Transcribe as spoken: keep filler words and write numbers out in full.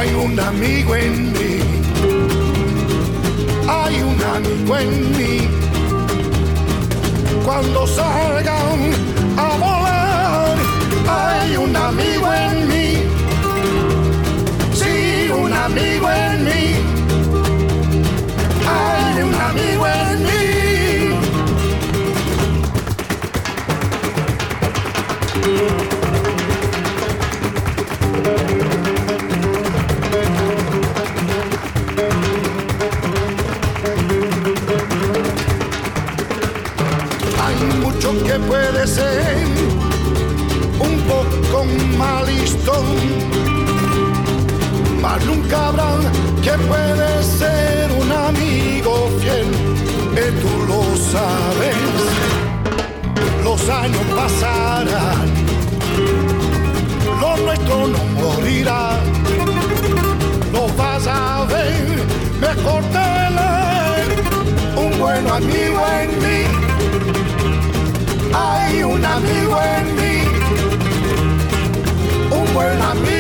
hay un amigo en mí, hay un amigo en mí. Cuando salgan a volar, hay un amigo en mí, sí, un amigo en mí, hay un amigo en mí. Que puede ser un poco malistón, mas nunca habrá que puede ser un amigo fiel, y tú lo sabes. Los años pasarán, lo nuestro no morirá, lo vas a ver mejor tener un buen amigo en mí. Hay un amigo en mí, un buen amigo.